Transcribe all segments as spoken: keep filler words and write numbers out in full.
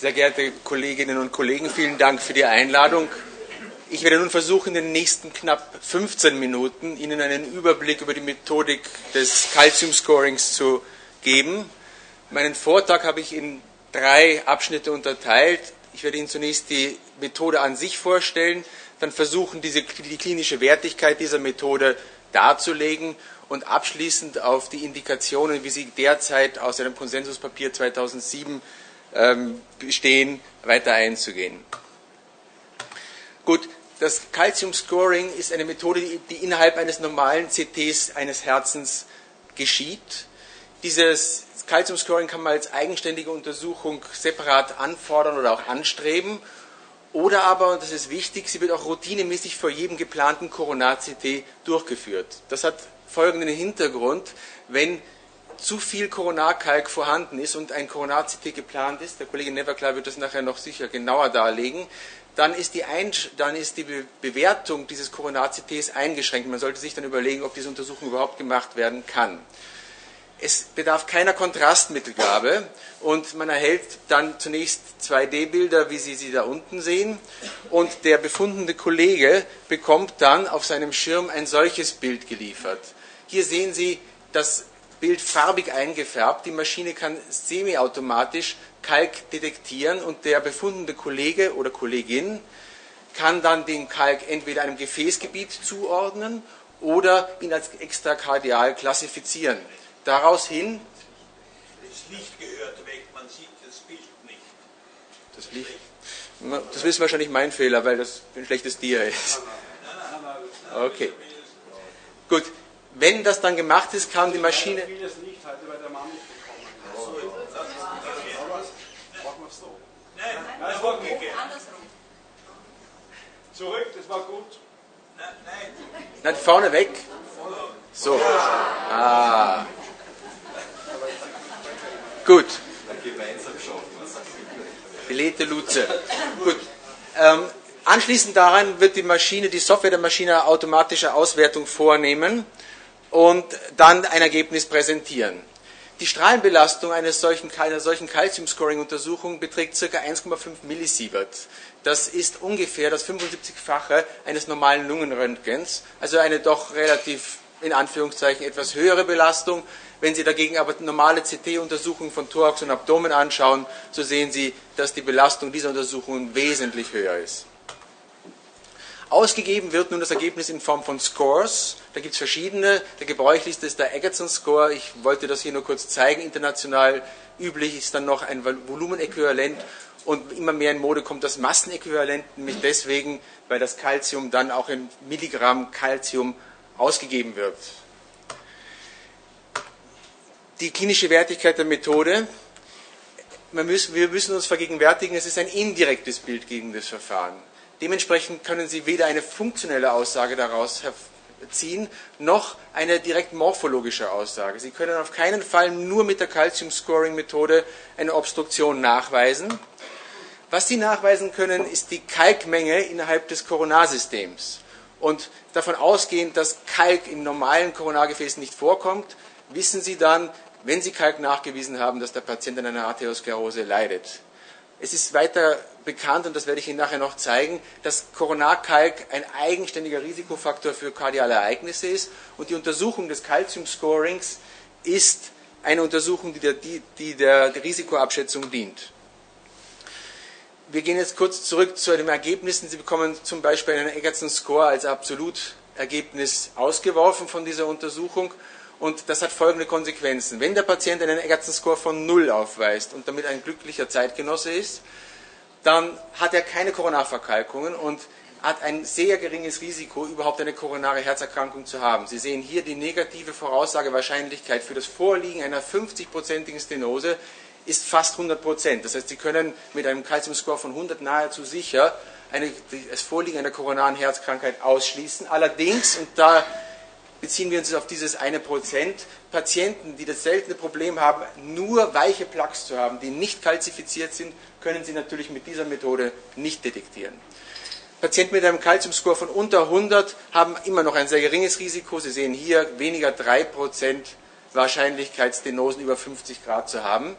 Sehr geehrte Kolleginnen und Kollegen, vielen Dank für die Einladung. Ich werde nun versuchen, in den nächsten knapp fünfzehn Minuten Ihnen einen Überblick über die Methodik des Calcium-Scorings zu geben. Meinen Vortrag habe ich in drei Abschnitte unterteilt. Ich werde Ihnen zunächst die Methode an sich vorstellen, dann versuchen, diese, die klinische Wertigkeit dieser Methode darzulegen und abschließend auf die Indikationen, wie sie derzeit aus einem Konsensuspapier zweitausendsieben ähm, bestehen, weiter einzugehen. Gut, das Calcium-Scoring ist eine Methode, die innerhalb eines normalen C Ts eines Herzens geschieht. Dieses Calcium-Scoring kann man als eigenständige Untersuchung separat anfordern oder auch anstreben. Oder aber, und das ist wichtig, sie wird auch routinemäßig vor jedem geplanten Koronar-C T durchgeführt. Das hat folgenden Hintergrund: Wenn zu viel Koronarkalk vorhanden ist und ein Koronar-C T geplant ist, der Kollege Neverklar wird das nachher noch sicher genauer darlegen, dann ist die, Einsch- dann ist die Be- Bewertung dieses Koronar-C Ts eingeschränkt. Man sollte sich dann überlegen, ob diese Untersuchung überhaupt gemacht werden kann. Es bedarf keiner Kontrastmittelgabe und man erhält dann zunächst zwei D Bilder, wie Sie sie da unten sehen, und der befundene Kollege bekommt dann auf seinem Schirm ein solches Bild geliefert. Hier sehen Sie das Bild farbig eingefärbt. Die Maschine kann semiautomatisch Kalk detektieren und der befundene Kollege oder Kollegin kann dann den Kalk entweder einem Gefäßgebiet zuordnen oder ihn als extrakardial klassifizieren. Daraus hin. Das Licht gehört weg, man sieht das Bild nicht. Das Licht. Das ist wahrscheinlich mein Fehler, weil das ein schlechtes Dia ist. Okay. Gut. Wenn das dann gemacht ist, kann die Maschine. Vieles Licht heute bei der Mann nicht bekommen. Machen wir es so. Nein, das war gut. andersrum. Zurück, das war gut. Nein, nein. Na, vorne weg. So. Ah. Gut. Belete Luze. Gut. Ähm, anschließend daran wird die Maschine, die Software der Maschine automatische Auswertung vornehmen und dann ein Ergebnis präsentieren. Die Strahlenbelastung eines solchen, einer solchen Calcium-Scoring-Untersuchung beträgt ca. eins Komma fünf Millisievert. Das ist ungefähr das fünfundsiebzigfache eines normalen Lungenröntgens, also eine doch relativ, in Anführungszeichen, etwas höhere Belastung. Wenn Sie dagegen aber normale C T-Untersuchungen von Thorax und Abdomen anschauen, so sehen Sie, dass die Belastung dieser Untersuchungen wesentlich höher ist. Ausgegeben wird nun das Ergebnis in Form von Scores. Da gibt es verschiedene. Der gebräuchlichste ist der Egerton-Score. Ich wollte das hier nur kurz zeigen. International üblich ist dann noch ein Volumenäquivalent. Und immer mehr in Mode kommt das Massenäquivalent, nämlich deswegen, weil das Calcium dann auch in Milligramm Calcium ausgegeben wird. Die klinische Wertigkeit der Methode. Wir müssen, wir müssen uns vergegenwärtigen, es ist ein indirektes Bild gegen das Verfahren. Dementsprechend können Sie weder eine funktionelle Aussage daraus ziehen, noch eine direkt morphologische Aussage. Sie können auf keinen Fall nur mit der Calcium-Scoring-Methode eine Obstruktion nachweisen. Was Sie nachweisen können, ist die Kalkmenge innerhalb des Koronarsystems. Und davon ausgehend, dass Kalk in normalen Koronargefäßen nicht vorkommt, wissen Sie dann, wenn Sie Kalk nachgewiesen haben, dass der Patient an einer Arteriosklerose leidet. Es ist weiter bekannt, und das werde ich Ihnen nachher noch zeigen, dass Koronarkalk ein eigenständiger Risikofaktor für kardiale Ereignisse ist. Und die Untersuchung des Calcium-Scorings ist eine Untersuchung, die der, die, die der Risikoabschätzung dient. Wir gehen jetzt kurz zurück zu den Ergebnissen. Sie bekommen zum Beispiel einen Egerton-Score als Absolutergebnis ausgeworfen von dieser Untersuchung. Und das hat folgende Konsequenzen. Wenn der Patient einen Egerton-Score von null aufweist und damit ein glücklicher Zeitgenosse ist, dann hat er keine Koronarverkalkungen und hat ein sehr geringes Risiko, überhaupt eine koronare Herzerkrankung zu haben. Sie sehen hier die negative Voraussagewahrscheinlichkeit für das Vorliegen einer fünfzigprozentigen Stenose ist fast hundert Prozent. Das heißt, Sie können mit einem Calcium-Score von hundert nahezu sicher eine, das Vorliegen einer koronaren Herzkrankheit ausschließen. Allerdings, und da beziehen wir uns auf dieses eine Prozent, Patienten, die das seltene Problem haben, nur weiche Plaques zu haben, die nicht kalzifiziert sind, können Sie natürlich mit dieser Methode nicht detektieren. Patienten mit einem Calcium-Score von unter hundert haben immer noch ein sehr geringes Risiko. Sie sehen hier weniger drei Prozent Wahrscheinlichkeit, Stenosen über fünfzig Grad zu haben.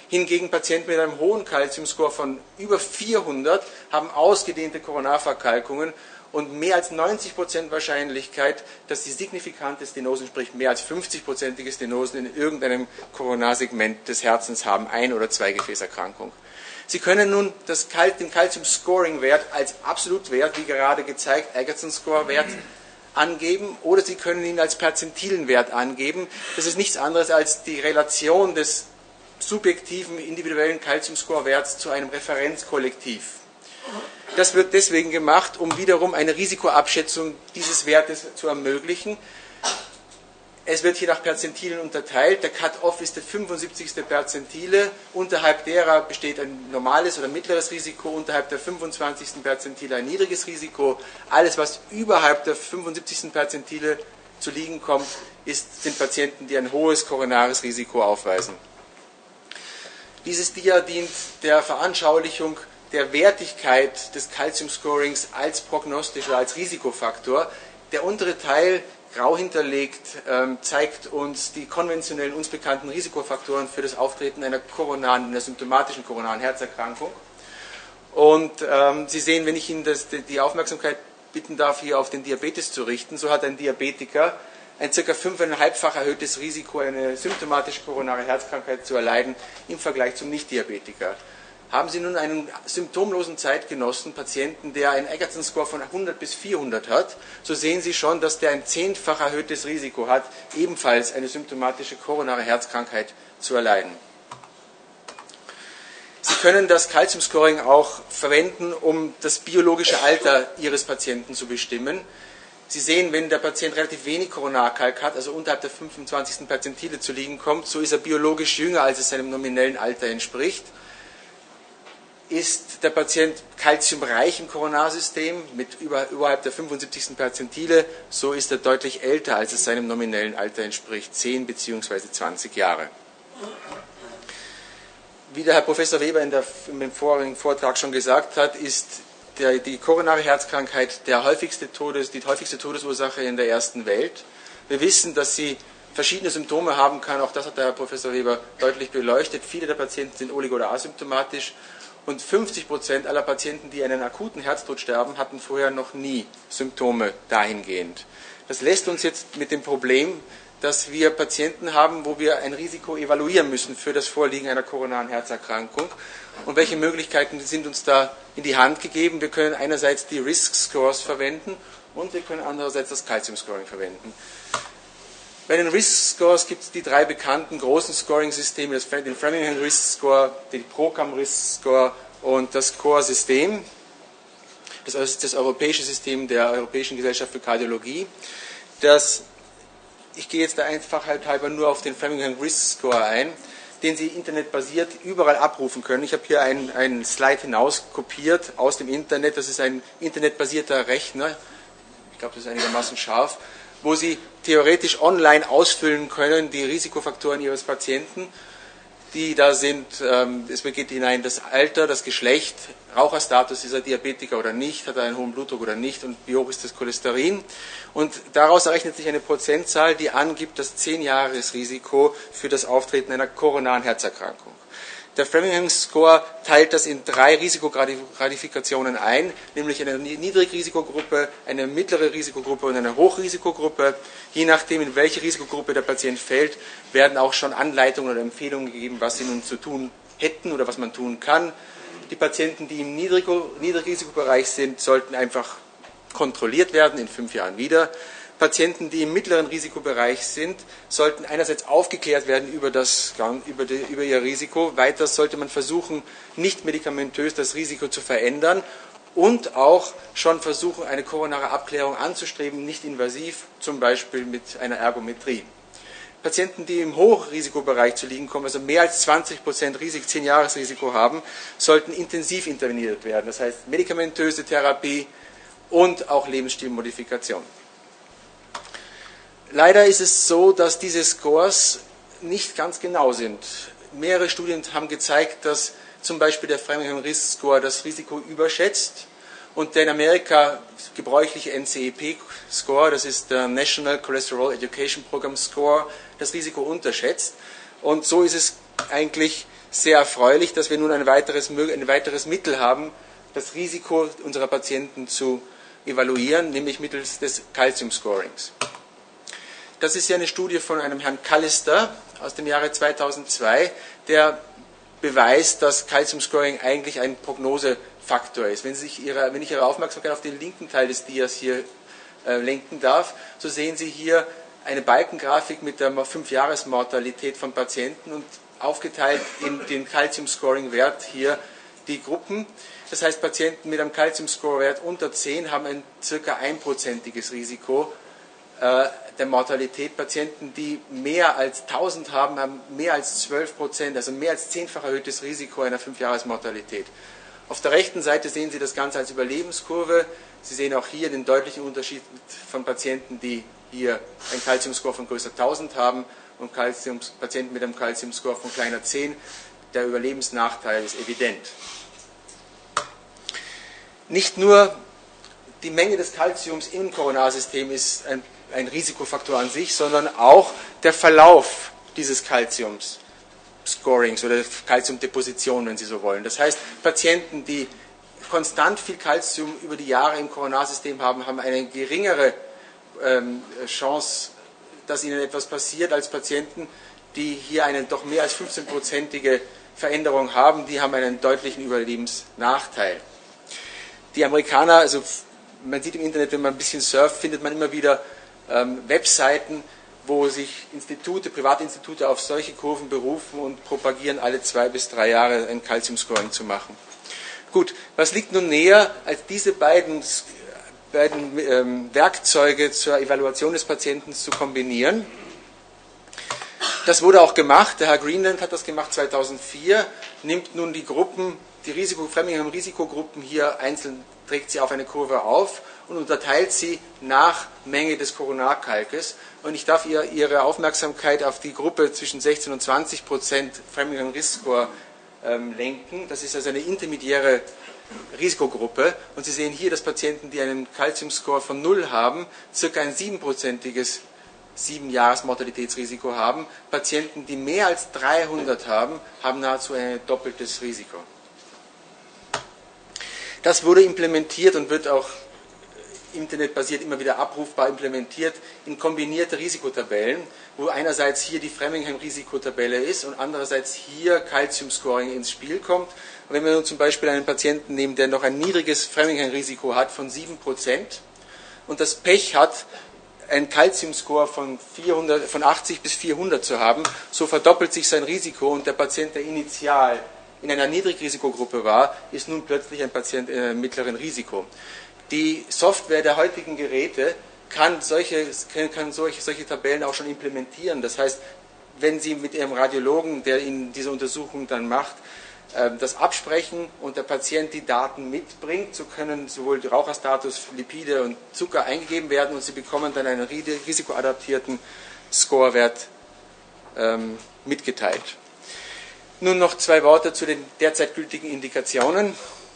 Hingegen Patienten mit einem hohen Calcium-Score von über vierhundert haben ausgedehnte Koronarverkalkungen und mehr als neunzig Prozent Wahrscheinlichkeit, dass sie signifikante Stenosen, sprich mehr als fünfzig prozentige Stenosen in irgendeinem Koronarsegment des Herzens haben, Ein- oder Zweigefäßerkrankung. Sie können nun das, den Calcium-Scoring-Wert als Absolutwert, wie gerade gezeigt, Egerton-Score-Wert, angeben, oder Sie können ihn als perzentilen Wert angeben. Das ist nichts anderes als die Relation des subjektiven individuellen Calcium-Score-Werts zu einem Referenzkollektiv. Das wird deswegen gemacht, um wiederum eine Risikoabschätzung dieses Wertes zu ermöglichen. Es wird hier nach Perzentilen unterteilt. Der Cut-Off ist der fünfundsiebzigste Perzentile. Unterhalb derer besteht ein normales oder mittleres Risiko. Unterhalb der fünfundzwanzigsten Perzentile ein niedriges Risiko. Alles, was überhalb der fünfundsiebzigsten Perzentile zu liegen kommt, ist, sind Patienten, die ein hohes koronares Risiko aufweisen. Dieses Dia dient der Veranschaulichung der Wertigkeit des Calcium-Scorings als prognostisch oder als Risikofaktor. Der untere Teil, grau hinterlegt, ähm, zeigt uns die konventionellen, uns bekannten Risikofaktoren für das Auftreten einer koronaren, einer symptomatischen koronaren Herzerkrankung. Und ähm, Sie sehen, wenn ich Ihnen das, die Aufmerksamkeit bitten darf, hier auf den Diabetes zu richten, so hat ein Diabetiker ein ca. fünfeinhalbfach erhöhtes Risiko, eine symptomatische koronare Herzkrankheit zu erleiden im Vergleich zum Nicht-Diabetiker. Haben Sie nun einen symptomlosen Zeitgenossen, Patienten, der einen Egerton-Score von hundert bis vierhundert hat, so sehen Sie schon, dass der ein zehnfach erhöhtes Risiko hat, ebenfalls eine symptomatische koronare Herzkrankheit zu erleiden. Sie können das Calcium-Scoring auch verwenden, um das biologische Alter Ihres Patienten zu bestimmen. Sie sehen, wenn der Patient relativ wenig Koronarkalk hat, also unterhalb der fünfundzwanzigsten Perzentile zu liegen kommt, so ist er biologisch jünger, als es seinem nominellen Alter entspricht. Ist der Patient kalziumreich im Koronarsystem mit über, überhalb der fünfundsiebzigsten Perzentile, so ist er deutlich älter, als es seinem nominellen Alter entspricht, zehn bzw. zwanzig Jahre. Wie der Herr Professor Weber in, der, in dem vorigen Vortrag schon gesagt hat, ist der, die koronare Herzkrankheit der häufigste Todes, die häufigste Todesursache in der ersten Welt. Wir wissen, dass sie verschiedene Symptome haben kann, auch das hat der Herr Professor Weber deutlich beleuchtet. Viele der Patienten sind olig- oder asymptomatisch. Und fünfzig Prozent aller Patienten, die einen akuten Herztod sterben, hatten vorher noch nie Symptome dahingehend. Das lässt uns jetzt mit dem Problem, dass wir Patienten haben, wo wir ein Risiko evaluieren müssen für das Vorliegen einer koronaren Herzerkrankung. Und welche Möglichkeiten sind uns da in die Hand gegeben? Wir können einerseits die Risk-Scores verwenden und wir können andererseits das Calcium-Scoring verwenden. Bei den Risk-Scores gibt es die drei bekannten großen Scoring-Systeme, den Framingham Risk-Score, den Procam Risk-Score und das Core-System. Das ist das europäische System der Europäischen Gesellschaft für Kardiologie. Das, ich gehe jetzt der Einfachheit halber nur auf den Framingham Risk-Score ein, den Sie internetbasiert überall abrufen können. Ich habe hier einen, einen Slide hinauskopiert aus dem Internet. Das ist ein internetbasierter Rechner. Ich glaube, das ist einigermaßen scharf, wo Sie theoretisch online ausfüllen können, die Risikofaktoren Ihres Patienten, die da sind. Ähm, es geht hinein das Alter, das Geschlecht, Raucherstatus, ist er Diabetiker oder nicht, hat er einen hohen Blutdruck oder nicht und wie hoch ist das Cholesterin. Und daraus errechnet sich eine Prozentzahl, die angibt das zehn-Jahres-Risiko für das Auftreten einer koronaren Herzerkrankung. Der Framingham-Score teilt das in drei Risikogradifikationen ein, nämlich eine Niedrigrisikogruppe, eine mittlere Risikogruppe und eine Hochrisikogruppe. Je nachdem, in welche Risikogruppe der Patient fällt, werden auch schon Anleitungen oder Empfehlungen gegeben, was sie nun zu tun hätten oder was man tun kann. Die Patienten, die im Niedrigrisikobereich sind, sollten einfach kontrolliert werden, in fünf Jahren wieder. Patienten, die im mittleren Risikobereich sind, sollten einerseits aufgeklärt werden über, das, über, die, über ihr Risiko. Weiters sollte man versuchen, nicht medikamentös das Risiko zu verändern und auch schon versuchen, eine koronare Abklärung anzustreben, nicht invasiv, zum Beispiel mit einer Ergometrie. Patienten, die im Hochrisikobereich zu liegen kommen, also mehr als zwanzig Prozent zehn-Jahres-Risiko haben, sollten intensiv interveniert werden. Das heißt medikamentöse Therapie und auch Lebensstilmodifikation. Leider ist es so, dass diese Scores nicht ganz genau sind. Mehrere Studien haben gezeigt, dass zum Beispiel der Framingham Risk Score das Risiko überschätzt und der in Amerika gebräuchliche N C E P-Score, das ist der National Cholesterol Education Program Score, das Risiko unterschätzt. Und so ist es eigentlich sehr erfreulich, dass wir nun ein weiteres, ein weiteres Mittel haben, das Risiko unserer Patienten zu evaluieren, nämlich mittels des Calcium-Scorings. Das ist ja eine Studie von einem Herrn Callister aus dem Jahre zweitausendzwei, der beweist, dass Calcium-Scoring eigentlich ein Prognosefaktor ist. Wenn, Sie sich ihre, wenn ich Ihre Aufmerksamkeit auf den linken Teil des Dias hier äh, lenken darf, so sehen Sie hier eine Balkengrafik mit der fünf-Jahres-Mortalität von Patienten und aufgeteilt in den Calcium-Scoring-Wert hier die Gruppen. Das heißt, Patienten mit einem Calcium-Score-Wert unter zehn haben ein circa einprozentiges Risiko äh, der Mortalität. Patienten, die mehr als tausend haben, haben mehr als zwölf Prozent, also mehr als zehnfach erhöhtes Risiko einer fünf-Jahres-Mortalität. Auf der rechten Seite sehen Sie das Ganze als Überlebenskurve. Sie sehen auch hier den deutlichen Unterschied von Patienten, die hier einen Calcium-Score von größer tausend haben und Calcium, Patienten mit einem Calcium-Score von kleiner zehn. Der Überlebensnachteil ist evident. Nicht nur die Menge des Calciums im Koronarsystem ist ein, ein Risikofaktor an sich, sondern auch der Verlauf dieses Calcium-Scorings oder Calciumdeposition, wenn Sie so wollen. Das heißt, Patienten, die konstant viel Calcium über die Jahre im Koronarsystem haben, haben eine geringere ähm, Chance, dass ihnen etwas passiert, als Patienten, die hier eine doch mehr als fünfzehn-prozentige Veränderung haben, die haben einen deutlichen Überlebensnachteil. Die Amerikaner, also man sieht im Internet, wenn man ein bisschen surft, findet man immer wieder ähm, Webseiten, wo sich Institute, Privatinstitute auf solche Kurven berufen und propagieren, alle zwei bis drei Jahre ein Calcium-Scoring zu machen. Gut, was liegt nun näher, als diese beiden, beiden ähm, Werkzeuge zur Evaluation des Patienten zu kombinieren? Das wurde auch gemacht, der Herr Greenland hat das gemacht zweitausendvier, nimmt nun die Gruppen, die Risiko, Framingham-Risikogruppen hier einzeln, trägt sie auf eine Kurve auf und unterteilt sie nach Menge des Koronarkalkes. Und ich darf ihr, Ihre Aufmerksamkeit auf die Gruppe zwischen sechzehn und zwanzig Prozent Framingham Risk Score ähm, lenken. Das ist also eine intermediäre Risikogruppe. Und Sie sehen hier, dass Patienten, die einen Calcium-Score von null haben, circa ein siebenprozentiges sieben-Jahres-Mortalitätsrisiko haben. Patienten, die mehr als dreihundert haben, haben nahezu ein doppeltes Risiko. Das wurde implementiert und wird auch internetbasiert immer wieder abrufbar implementiert in kombinierte Risikotabellen, wo einerseits hier die Framingham-Risikotabelle ist und andererseits hier Calcium-Scoring ins Spiel kommt. Und wenn wir nun zum Beispiel einen Patienten nehmen, der noch ein niedriges Framingham-Risiko hat von sieben Prozent und das Pech hat, einen Calcium-Score von, von achtzig bis vierhundert zu haben, so verdoppelt sich sein Risiko und der Patient, der initial in einer Niedrigrisikogruppe war, ist nun plötzlich ein Patient in einem mittleren Risiko. Die Software der heutigen Geräte kann solche, kann solche, solche Tabellen auch schon implementieren. Das heißt, wenn Sie mit Ihrem Radiologen, der Ihnen diese Untersuchung dann macht, das absprechen und der Patient die Daten mitbringt, so können sowohl Raucherstatus, Lipide und Zucker eingegeben werden und Sie bekommen dann einen risikoadaptierten Scorewert ähm, mitgeteilt. Nun noch zwei Worte zu den derzeit gültigen Indikationen.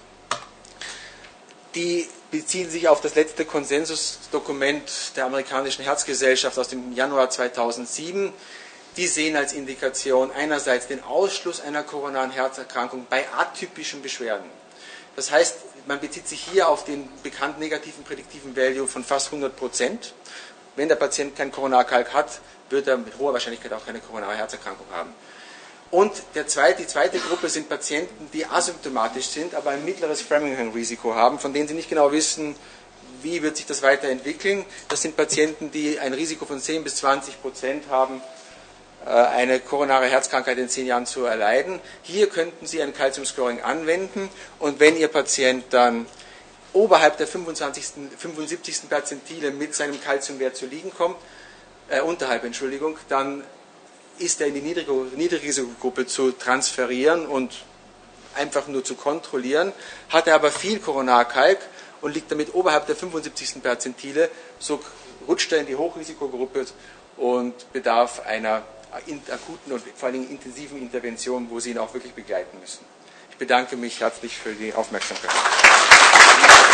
Die beziehen sich auf das letzte Konsensusdokument der amerikanischen Herzgesellschaft aus dem Januar zweitausendsieben. Die sehen als Indikation einerseits den Ausschluss einer koronaren Herzerkrankung bei atypischen Beschwerden. Das heißt, man bezieht sich hier auf den bekannten negativen prädiktiven Value von fast hundert Prozent. Wenn der Patient keinen Koronarkalk hat, wird er mit hoher Wahrscheinlichkeit auch keine koronare Herzerkrankung haben. Und der zweite, die zweite Gruppe sind Patienten, die asymptomatisch sind, aber ein mittleres Framingham-Risiko haben, von denen sie nicht genau wissen, wie wird sich das weiterentwickeln. Das sind Patienten, die ein Risiko von zehn bis zwanzig Prozent haben, eine koronare Herzkrankheit in zehn Jahren zu erleiden. Hier könnten Sie ein Calcium-Scoring anwenden und wenn Ihr Patient dann oberhalb der fünfundsiebzigsten Perzentile mit seinem Calciumwert zu liegen kommt, äh, unterhalb, Entschuldigung, dann ist er in die Niedrigrisikogruppe zu transferieren und einfach nur zu kontrollieren. Hat er aber viel Koronarkalk und liegt damit oberhalb der fünfundsiebzigsten Perzentile, so rutscht er in die Hochrisikogruppe und bedarf einer akuten und vor allem intensiven Intervention, wo Sie ihn auch wirklich begleiten müssen. Ich bedanke mich herzlich für die Aufmerksamkeit.